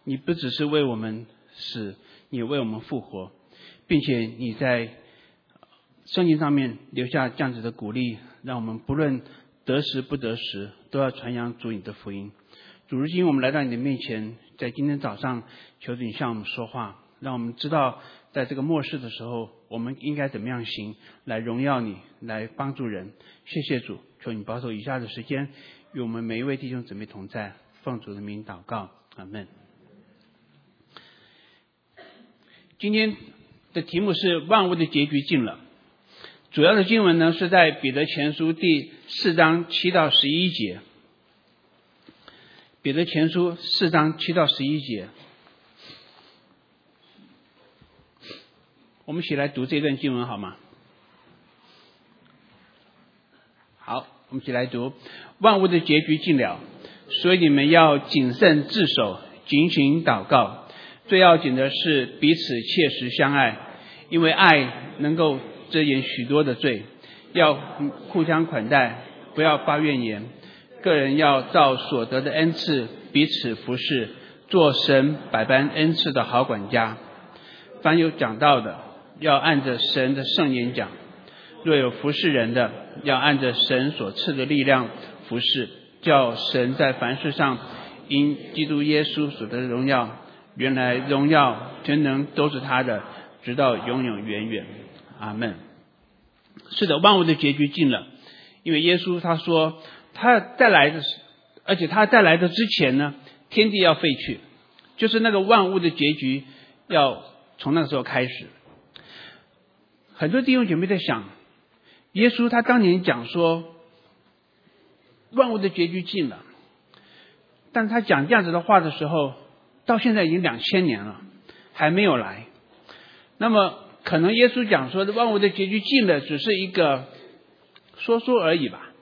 你不只是为我们死，你为我们复活，并且你在圣经上面留下这样子的鼓励，让我们不论得时不得时都要传扬主你的福音。主，如今我们来到你的面前，在今天早上求你向我们说话，让我们知道在这个末世的时候我们应该怎么样行，来荣耀你，来帮助人。谢谢主，求你保守以下的时间与我们每一位弟兄姊妹同在，奉主的名祷告，阿们。今天的题目是万物的结局近了，主要的经文呢是在彼得前书第4章7到11节。彼得前书4章7到11节，我们一起来读这段经文好吗？好，我们一起来读。万物的结局近了，所以你们要谨慎自守，警醒祷告。最要紧的是彼此切实相爱，因为爱能够遮掩许多的罪。要互相款待，不要发怨言。个人要照所得的恩赐彼此服侍，做神百般恩赐的好管家。凡有讲道的，要按着神的圣言讲；若有服侍人的，要按着神所赐的力量服侍，叫神在凡事上因基督耶稣所得的荣耀。原来荣耀全能都是他的，直到永永远远。阿们。是的，万物的结局近了，因为耶稣他说他再来的，而且他再来的之前呢，天地要废去，就是那个万物的结局要从那个时候开始。很多弟兄姐妹在想，耶稣他当年讲说万物的结局近了，但他讲这样子的话的时候，到现在已经2000年了，还没有来。那么可能耶稣讲说万物的结局近了，只是一个说说而已吧。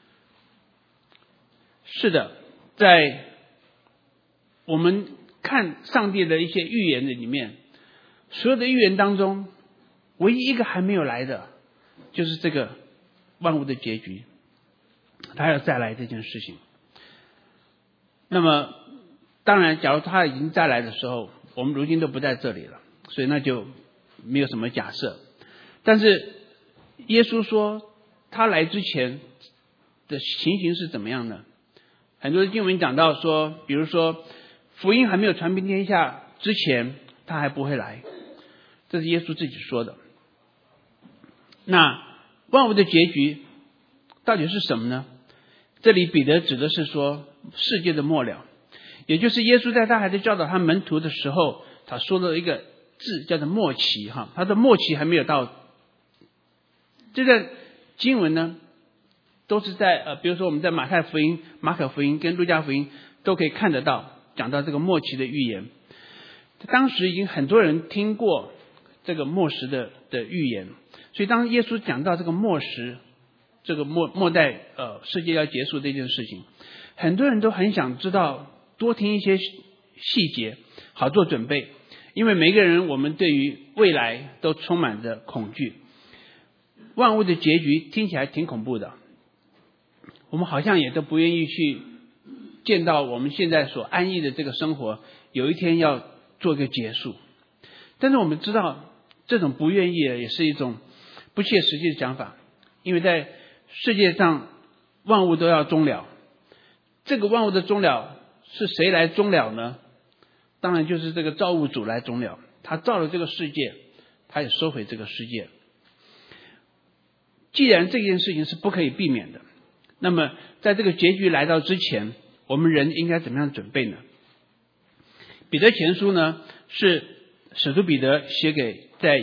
是的，在我们看上帝的一些预言的里面，所有的预言当中，唯一一个还没有来的，就是这个万物的结局，他要再来这件事情。那么当然假如他已经再来的时候，我们如今都不在这里了，所以那就没有什么假设。但是耶稣说他来之前的情形是怎么样呢？很多的经文讲到说，比如说福音还没有传遍天下之前，他还不会来，这是耶稣自己说的。那万物的结局到底是什么呢？这里彼得指的是说世界的末了，也就是耶稣在他还在教导他门徒的时候，他说了一个字叫做末期哈，他的末期还没有到。这个经文呢都是在比如说我们在马太福音、马可福音跟路加福音都可以看得到，讲到这个末期的预言。当时已经很多人听过这个末时的预言，所以当耶稣讲到这个末时，这个末代世界要结束这件事情，很多人都很想知道，多听一些细节，好做准备。因为每个人我们对于未来都充满着恐惧，万物的结局听起来挺恐怖的，我们好像也都不愿意去见到我们现在所安逸的这个生活有一天要做个结束。但是我们知道这种不愿意也是一种不切实际的想法，因为在世界上万物都要终了，这个万物的终了是谁来终了呢？当然就是这个造物主来终了，他造了这个世界，他也收回这个世界。既然这件事情是不可以避免的，那么在这个结局来到之前，我们人应该怎么样准备呢？彼得前书呢是使徒彼得写给在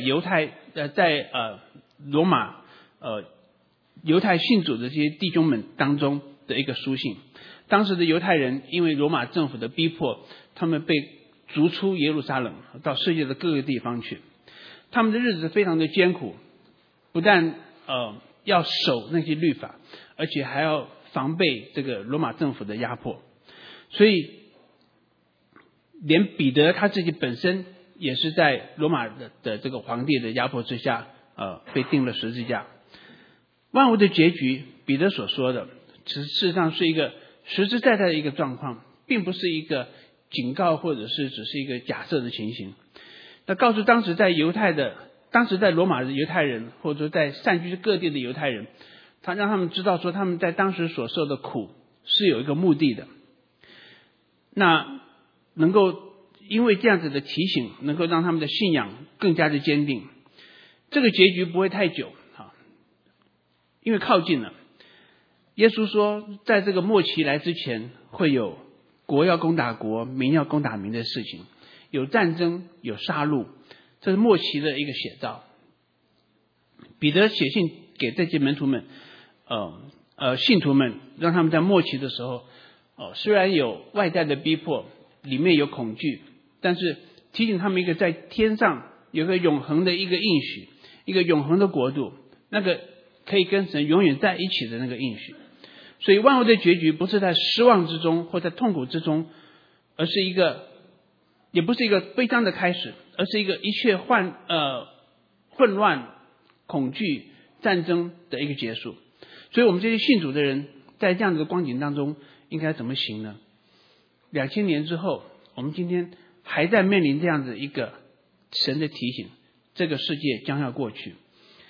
罗马犹太信主的这些弟兄们当中的一个书信。当时的犹太人因为罗马政府的逼迫，他们被逐出耶路撒冷，到世界的各个地方去。他们的日子非常的艰苦，不但要守那些律法，而且还要防备这个罗马政府的压迫。所以连彼得他自己本身也是在罗马的这个皇帝的压迫之下被钉了十字架。万物的结局，彼得所说的事实上是一个实实在在的一个状况，并不是一个警告或者是只是一个假设的情形。那告诉当时在罗马的犹太人，或者说在散居各地的犹太人，他让他们知道说他们在当时所受的苦是有一个目的的。那能够因为这样子的提醒，能够让他们的信仰更加的坚定。这个结局不会太久，因为靠近了。耶稣说，在这个末期来之前，会有国要攻打国，民要攻打民的事情，有战争，有杀戮，这是末期的一个写照。彼得写信给这些门徒们，信徒们，让他们在末期的时候，虽然有外在的逼迫，里面有恐惧，但是提醒他们一个在天上有个永恒的一个应许，一个永恒的国度，那个可以跟神永远在一起的那个应许。所以万物的结局不是在失望之中或在痛苦之中，而是也不是一个悲伤的开始，而是一个一切混乱、恐惧、战争的一个结束。所以我们这些信主的人，在这样的光景当中，应该怎么行呢？2000年之后，我们今天还在面临这样子一个神的提醒，这个世界将要过去。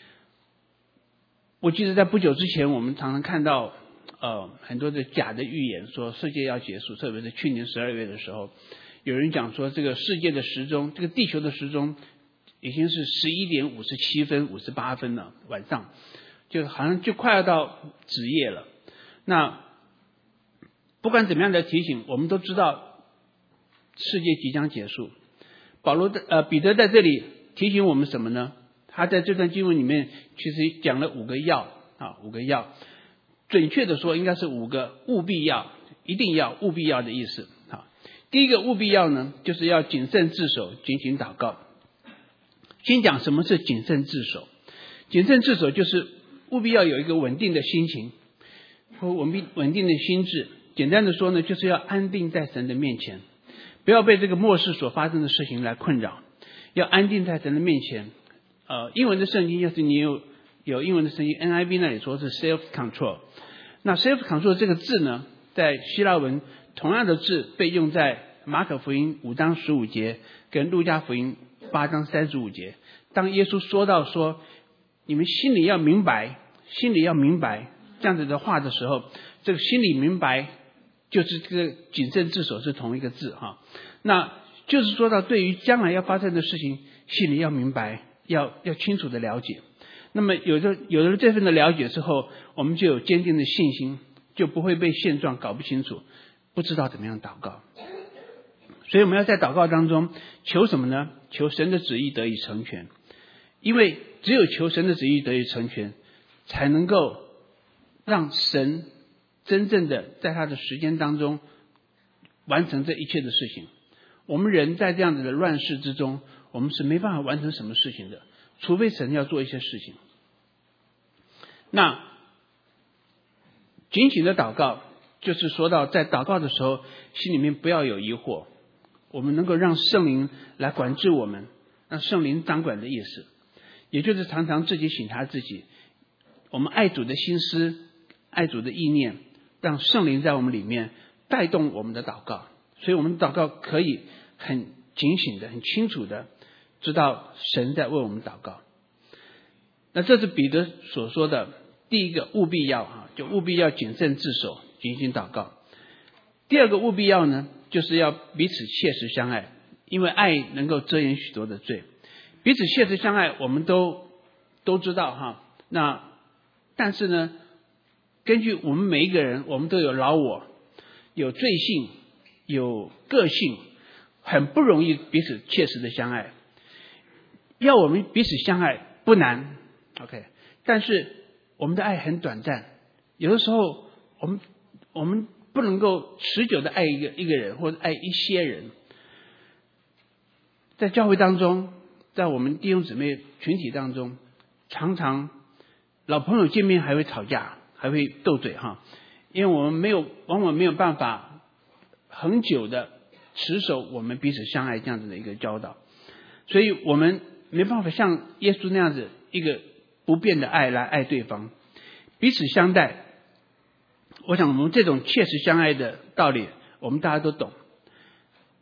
我记得在不久之前，我们常常看到很多的假的预言，说世界要结束，特别是去年12月的时候，有人讲说这个世界的时钟，这个地球的时钟已经是11点57分58分了，晚上就好像就快要到子夜了。那不管怎么样的提醒，我们都知道世界即将结束。彼得在这里提醒我们什么呢？他在这段经文里面其实讲了5个要，5个要，准确的说应该是5个务必要，一定要，务必要的意思。第一个务必要呢，就是要谨慎自守，警醒祷告。先讲什么是谨慎自守。谨慎自守就是务必要有一个稳定的心情和稳定的心智。简单的说呢，就是要安定在神的面前，不要被这个末世所发生的事情来困扰，要安定在神的面前。英文的圣经，要是你有英文的圣经 NIV 那里说是 self control。那 self control 这个字呢，在希腊文同样的字被用在马可福音5章15节跟路加福音8章35节。当耶稣说到说你们心里要明白这样子的话的时候，这个心里明白就是这个谨慎自守是同一个字哈。那就是说到对于将来要发生的事情，心里要明白，要清楚的了解。那么有了这份的了解之后，我们就有坚定的信心，就不会被现状搞不清楚，不知道怎么样祷告。所以我们要在祷告当中求什么呢？求神的旨意得以成全。因为只有求神的旨意得以成全，才能够让神真正的在他的时间当中完成这一切的事情。我们人在这样子的乱世之中，我们是没办法完成什么事情的，除非神要做一些事情。那警醒的祷告，就是说到在祷告的时候，心里面不要有疑惑，我们能够让圣灵来管制我们，让圣灵掌管的意思，也就是常常自己省察自己，我们爱主的心思，爱主的意念，让圣灵在我们里面带动我们的祷告。所以我们的祷告可以很警醒的，很清楚的知道神在为我们祷告。那这是彼得所说的第一个务必要，就务必要谨慎自守，警醒祷告。第二个务必要呢，就是要彼此切实相爱，因为爱能够遮掩许多的罪。彼此切实相爱，我们都知道哈。那但是呢，根据我们每一个人，我们都有老我，有罪性，有个性，很不容易彼此切实的相爱。要我们彼此相爱不难 ，OK， 但是我们的爱很短暂，有的时候我们不能够持久的爱一个人，或者爱一些人。在教会当中，在我们弟兄姊妹群体当中，常常老朋友见面还会吵架，还会斗嘴哈，因为我们往往没有办法很久的持守我们彼此相爱这样子的一个教导，所以我们没办法像耶稣那样子一个不变的爱来爱对方，彼此相待。我想我们这种切实相爱的道理，我们大家都懂。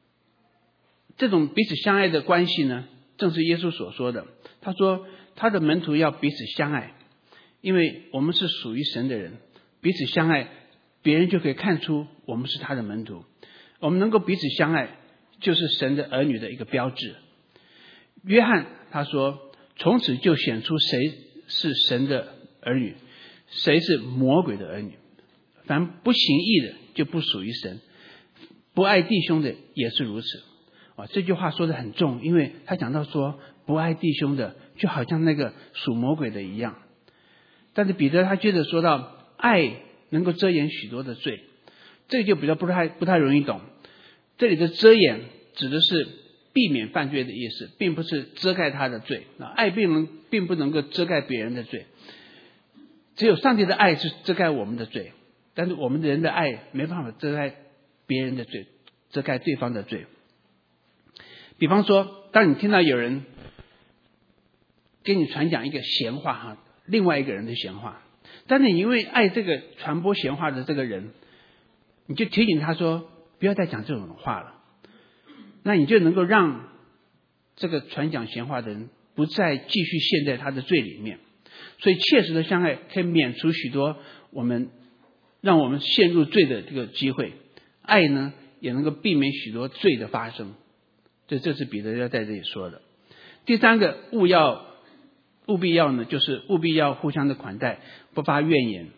这种彼此相爱的关系呢，正是耶稣所说的。他说他的门徒要彼此相爱，因为我们是属于神的人，彼此相爱，别人就可以看出我们是他的门徒。我们能够彼此相爱，就是神的儿女的一个标志。约翰他说，从此就显出谁是神的儿女，谁是魔鬼的儿女。凡不行义的就不属于神，不爱弟兄的也是如此。这句话说得很重，因为他讲到说不爱弟兄的就好像那个属魔鬼的一样。但是彼得他接着说到，爱能够遮掩许多的罪，这个就比较不太容易懂。这里的遮掩指的是避免犯罪的意思，并不是遮盖他的罪。爱并不能够遮盖别人的罪，只有上帝的爱是遮盖我们的罪，但是我们人的爱没办法遮盖别人的罪，遮盖对方的罪。比方说，当你听到有人给你传讲一个闲话，另外一个人的闲话，但是你因为爱这个传播闲话的这个人，你就提醒他说不要再讲这种话了，那你就能够让这个传讲闲话的人不再继续陷在他的罪里面。所以切实的相爱可以免除许多让我们陷入罪的这个机会，爱呢也能够避免许多罪的发生。这是彼得要在这里说的。第三个务必要呢，就是务必要互相的款待，不发怨言。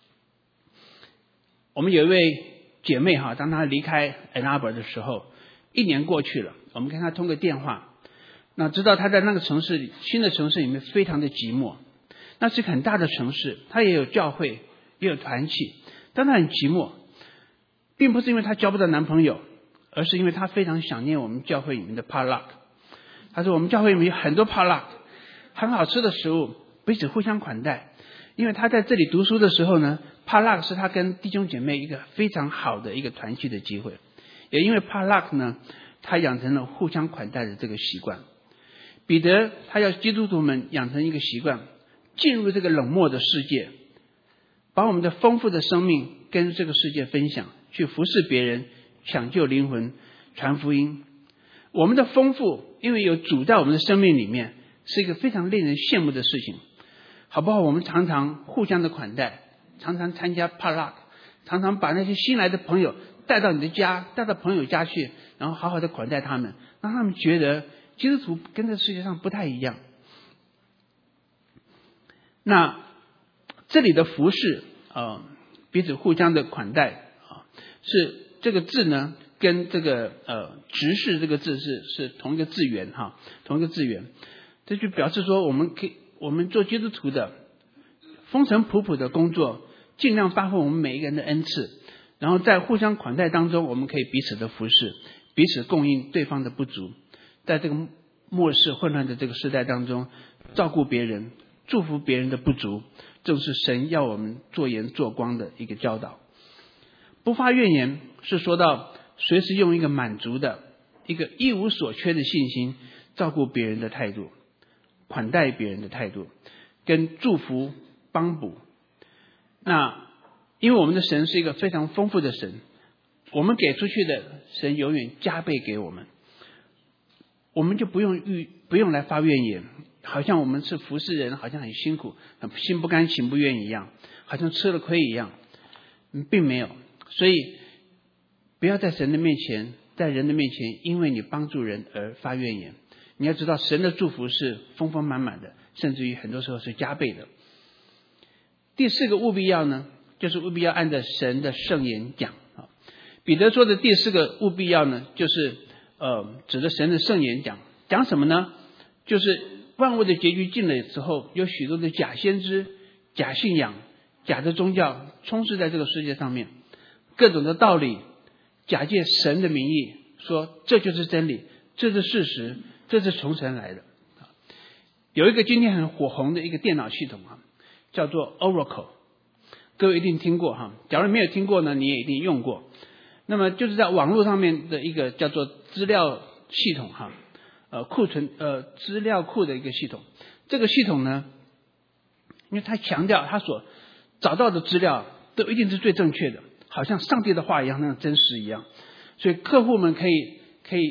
我们有一位姐妹当她离开 Ann Arbor 的时候，1年过去了，我们跟她通个电话，那知道她在那个城市里，新的城市里面非常的寂寞。那是一个很大的城市，她也有教会，也有团契，但她很寂寞，并不是因为她交不到男朋友，而是因为她非常想念我们教会里面的 potluck。她说我们教会里面有很多 potluck， 很好吃的食物，彼此互相款待。因为她在这里读书的时候呢， potluck 是她跟弟兄姐妹一个非常好的一个团契的机会，也因为 potluck 呢，她养成了互相款待的这个习惯。彼得他要基督徒们养成一个习惯，进入这个冷漠的世界，把我们的丰富的生命跟这个世界分享，去服侍别人，抢救灵魂，传福音。我们的丰富因为有主在我们的生命里面，是一个非常令人羡慕的事情，好不好？我们常常互相的款待，常常参加 potluck， 常常把那些新来的朋友带到你的家，带到朋友家去，然后好好的款待他们，让他们觉得基督徒跟这世界上不太一样。那这里的服侍彼此互相的款待是这个字呢，跟这个执事这个字是同一个字源同一个字源。这就表示说，我们做基督徒的风尘仆仆的工作，尽量发挥我们每一个人的恩赐，然后在互相款待当中，我们可以彼此的服侍，彼此供应对方的不足，在这个末世混乱的这个时代当中，照顾别人，祝福别人的不足，正是神要我们做盐做光的一个教导。不发怨言是说到随时用一个满足的一个一无所缺的信心照顾别人的态度，款待别人的态度，跟祝福帮补。那因为我们的神是一个非常丰富的神，我们给出去的神永远加倍给我们，我们就不用来发怨言，好像我们是服侍人，好像很辛苦，心不甘情不愿一样，好像吃了亏一样，并没有。所以不要在神的面前，在人的面前因为你帮助人而发怨言。你要知道神的祝福是丰丰满满的，甚至于很多时候是加倍的。第四个务必要呢，就是务必要按照神的圣言讲。彼得说的第四个务必要呢，就是指着神的圣言讲什么呢？就是万物的结局近了之后，有许多的假先知、假信仰、假的宗教充斥在这个世界上面，各种的道理假借神的名义说这就是真理，这是事实，这是从神来的。有一个今天很火红的一个电脑系统叫做 Oracle， 各位一定听过假如没有听过呢，你也一定用过。那么就是在网络上面的一个叫做资料系统库存资料库的一个系统。这个系统呢，因为他强调他所找到的资料都一定是最正确的，好像上帝的话一样，那样真实一样，所以客户们可以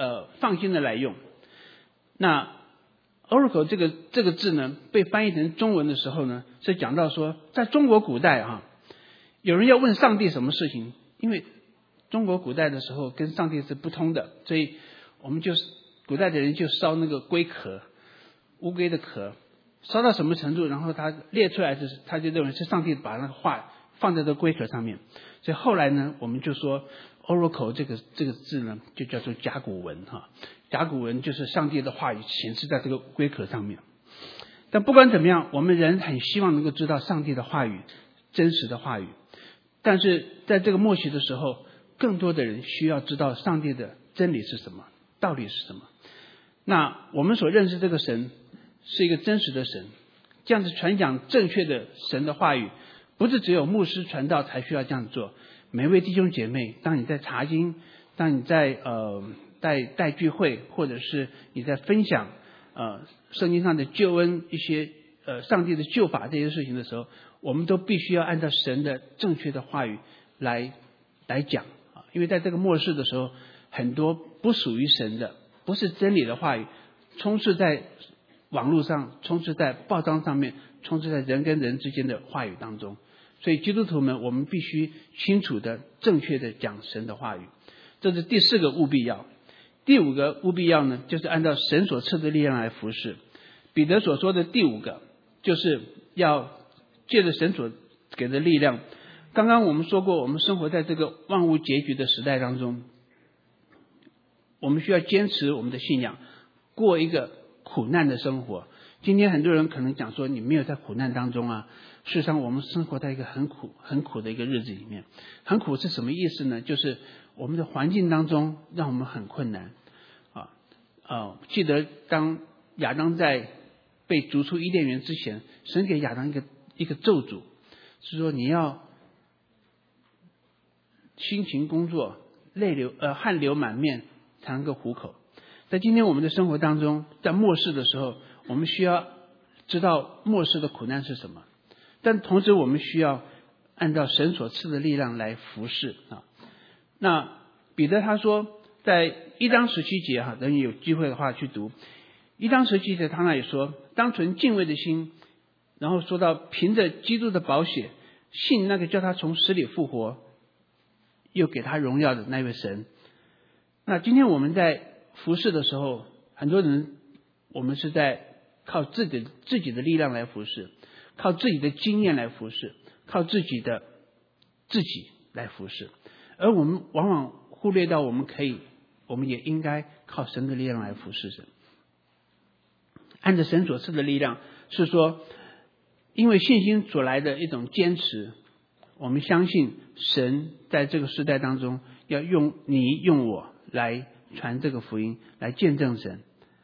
放心的来用。那 Oracle 这个字呢，被翻译成中文的时候呢，是讲到说，在中国古代有人要问上帝什么事情，因为中国古代的时候跟上帝是不通的，所以我们古代的人就烧那个龟壳，乌龟的壳，烧到什么程度，然后他列出来他就认为是上帝把那个话放在这龟壳上面，所以后来呢，我们就说 Oracle 这个字呢，就叫做甲骨文甲骨文就是上帝的话语显示在这个龟壳上面。但不管怎么样，我们人很希望能够知道上帝的话语，真实的话语。但是在这个末期的时候，更多的人需要知道上帝的真理是什么，道理是什么。那我们所认识这个神是一个真实的神，这样子传讲正确的神的话语，不是只有牧师传道才需要这样做。每位弟兄姐妹，当你在查经，当你在带聚会，或者是你在分享圣经上的救恩，一些上帝的救法这些事情的时候，我们都必须要按照神的正确的话语来讲因为在这个末世的时候，很多不属于神的，不是真理的话语，充斥在网络上，充斥在报章上面，充斥在人跟人之间的话语当中。所以基督徒们，我们必须清楚的、正确的讲神的话语，这是第4个务必要。第5个务必要呢，就是按照神所赐的力量来服侍。彼得所说的第5个，就是要借着神所给的力量。刚刚我们说过，我们生活在这个万物结局的时代当中，我们需要坚持我们的信仰，过一个苦难的生活。今天很多人可能讲说，你没有在苦难当中啊。事实上，我们生活在一个很苦的一个日子里面。很苦是什么意思呢？就是我们的环境当中让我们很困难记得当亚当在被逐出伊甸园之前，神给亚当一个咒诅，是说你要辛勤工作，汗流满面才能够糊口。在今天我们的生活当中，在末世的时候，我们需要知道末世的苦难是什么，但同时我们需要按照神所赐的力量来服侍那彼得他说，在1章17节等你有机会的话去读1章17节，他那里说，当存敬畏的心，然后说到凭着基督的宝血，信那个叫他从死里复活，又给他荣耀的那位神。那今天我们在服侍的时候，很多人我们是在靠自己的力量来服侍，靠自己的经验来服侍，靠自己来服侍，而我们往往忽略到我们也应该靠神的力量来服侍神。按照神所赐的力量，是说因为信心所来的一种坚持，我们相信神在这个时代当中要用我来传这个福音，来见证神。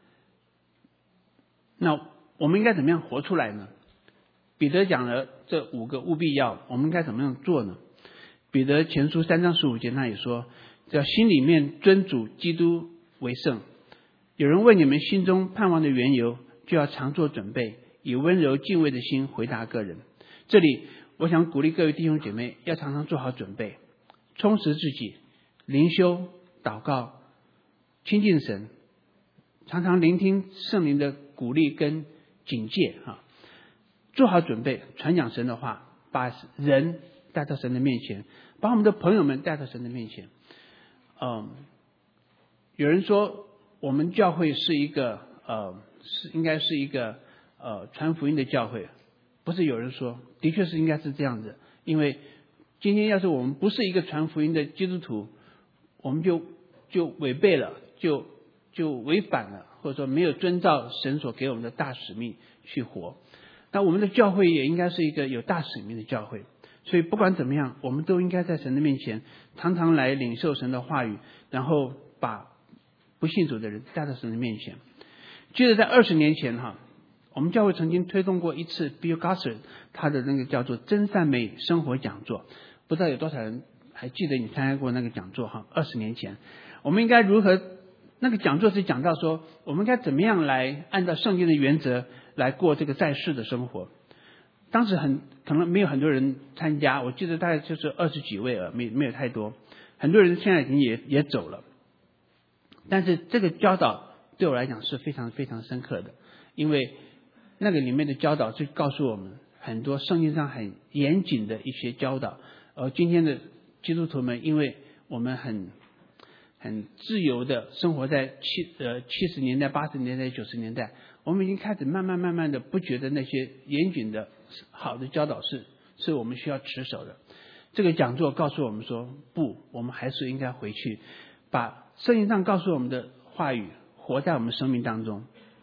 那我们应该怎么样活出来呢？彼得讲了这5个务必要，我们应该怎么样做呢？彼得前书3章15节那里说，要心里面尊主基督为圣。有人问你们心中盼望的缘由，就要常做准备，以温柔敬畏的心回答个人。这里我想鼓励各位弟兄姐妹，要常常做好准备，充实自己，灵修祷告，亲近神，常常聆听圣灵的鼓励跟警戒做好准备，传讲神的话，把人带到神的面前，把我们的朋友们带到神的面前。有人说我们教会是一个应该是一个传福音的教会，不是有人说，的确是应该是这样子。因为今天要是我们不是一个传福音的基督徒，我们就违背了，就违反了，或者说没有遵照神所给我们的大使命去活。那我们的教会也应该是一个有大使命的教会，所以不管怎么样，我们都应该在神的面前常常来领受神的话语，然后把不信主的人带到神的面前。记得在20年前我们教会曾经推动过一次 Bill Gossard 他的那个叫做真善美生活讲座，不知道有多少人还记得你参加过那个讲座20年前我们应该如何，那个讲座是讲到说我们该怎么样来按照圣经的原则来过这个在世的生活。当时可能没有很多人参加，我记得大概就是20几位没有太多，很多人现在已经也走了。 但是这个教导对我来讲是非常非常深刻的，因为那个里面的教导就告诉我们很多圣经上很严谨的一些教导，而今天的基督徒们，因为我们很自由的生活在70年代、80年代、90年代，我们已经开始慢慢的不觉得那些严谨的好的教导是我们需要持守的。这个讲座告诉我们说，不，我们还是应该回去把圣经上告诉我们的话语活在我们生命当中。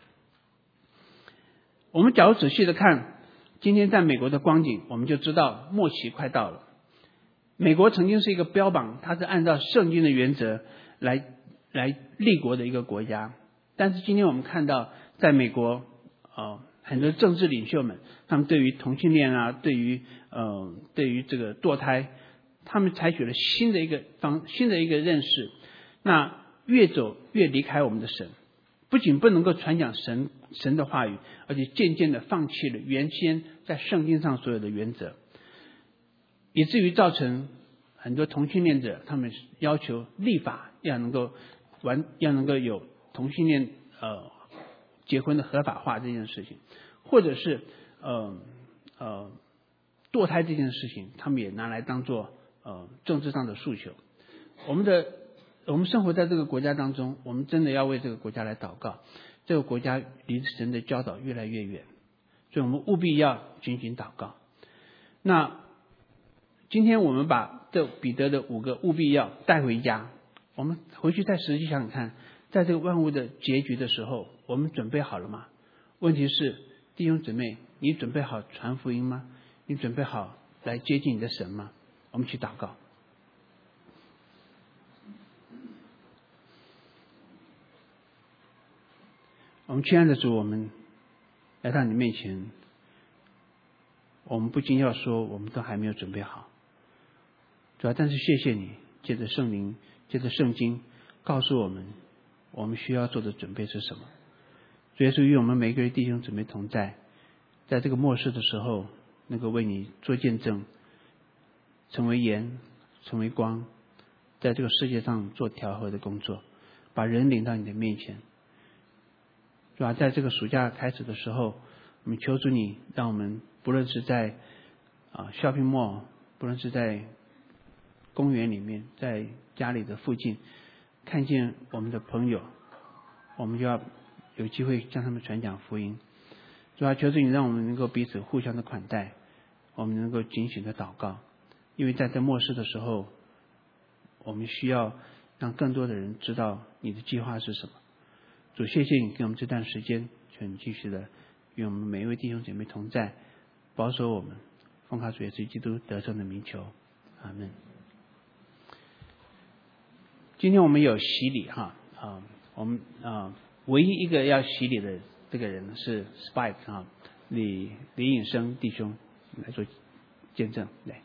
我们假如仔细的看今天在美国的光景，我们就知道末期快到了。美国曾经是一个标榜它是按照圣经的原则来立国的一个国家，但是今天我们看到在美国很多政治领袖们，他们对于同性恋啊，对于这个堕胎，他们采取了新的一个认识，那越走越离开我们的神，不仅不能够传讲神的话语，而且渐渐的放弃了原先在圣经上所有的原则，以至于造成很多同性恋者他们要求立法要能够有同性恋结婚的合法化这件事情，或者是堕胎这件事情，他们也拿来当做政治上的诉求。我们生活在这个国家当中，我们真的要为这个国家来祷告。这个国家离神的教导越来越远，所以我们务必要紧紧祷告。那今天我们把这彼得的5个务必要带回家，我们回去再实际想想看，在这个万物的结局的时候，我们准备好了吗？问题是，弟兄姊妹，你准备好传福音吗？你准备好来接近你的神吗？我们去祷告。我们亲爱的主，我们来到你面前，我们不禁要说，我们都还没有准备好。主要，但是谢谢你，借着圣灵，借着圣经，告诉我们，我们需要做的准备是什么。主耶稣与我们每一个人弟兄姊妹同在，在这个末世的时候，能够为你做见证，成为盐，成为光，在这个世界上做调和的工作，把人领到你的面前。是吧？在这个暑假开始的时候，我们求主你，让我们不论是在shopping mall， 不论是在公园里面，在家里的附近，看见我们的朋友，我们就要有机会向他们传讲福音。主要求主你，让我们能够彼此互相的款待，我们能够警醒的祷告，因为在这末世的时候，我们需要让更多的人知道你的计划是什么。主，谢谢你给我们这段时间，求你继续的与我们每一位弟兄姐妹同在，保守我们，奉靠主耶稣基督得胜的名求，阿们。今天我们有洗礼我们唯一一个要洗礼的这个人是 Spike 李颖生弟兄来做见证，来。